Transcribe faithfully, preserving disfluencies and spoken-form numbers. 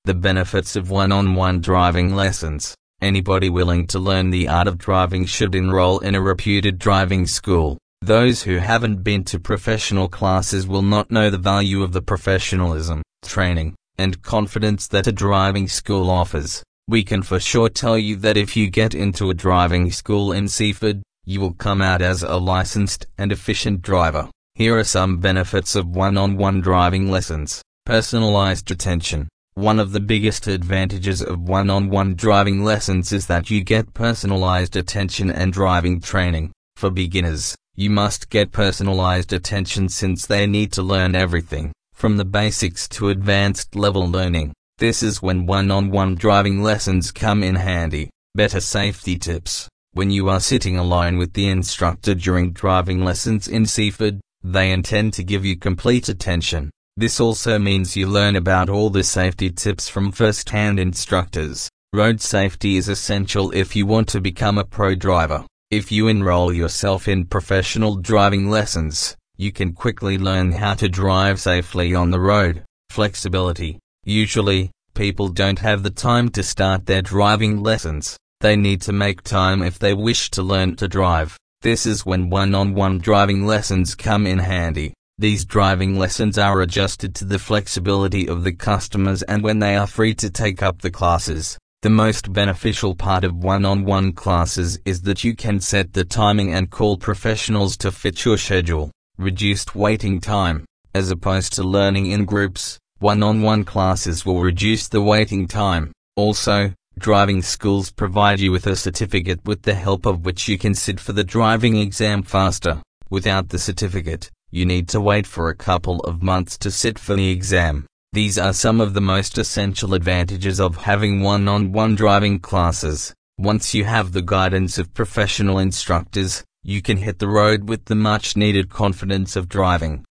The benefits of one-on-one driving lessons. Anybody willing to learn the art of driving should enroll in a reputed driving school. Those who haven't been to professional classes will not know the value of the professionalism, training, and confidence that a driving school offers. We can for sure tell you that if you get into a driving school in Seaford, you will come out as a licensed and efficient driver. Here are some benefits of one-on-one driving lessons. Personalized attention. One of the biggest advantages of one-on-one driving lessons is that you get personalized attention and driving training. For beginners, you must get personalized attention since they need to learn everything, from the basics to advanced level learning. This is when one-on-one driving lessons come in handy. Better safety tips. When you are sitting alone with the instructor during driving lessons in Seaford, they intend to give you complete attention. This also means you learn about all the safety tips from first-hand instructors. Road safety is essential if you want to become a pro driver. If you enroll yourself in professional driving lessons, you can quickly learn how to drive safely on the road. Flexibility. Usually, people don't have the time to start their driving lessons. They need to make time if they wish to learn to drive. This is when one-on-one driving lessons come in handy. These driving lessons are adjusted to the flexibility of the customers and when they are free to take up the classes. The most beneficial part of one-on-one classes is that you can set the timing and call professionals to fit your schedule. Reduced waiting time. As opposed to learning in groups, one-on-one classes will reduce the waiting time. Also, driving schools provide you with a certificate with the help of which you can sit for the driving exam faster. Without the certificate, you need to wait for a couple of months to sit for the exam. These are some of the most essential advantages of having one-on-one driving classes. Once you have the guidance of professional instructors, you can hit the road with the much-needed confidence of driving.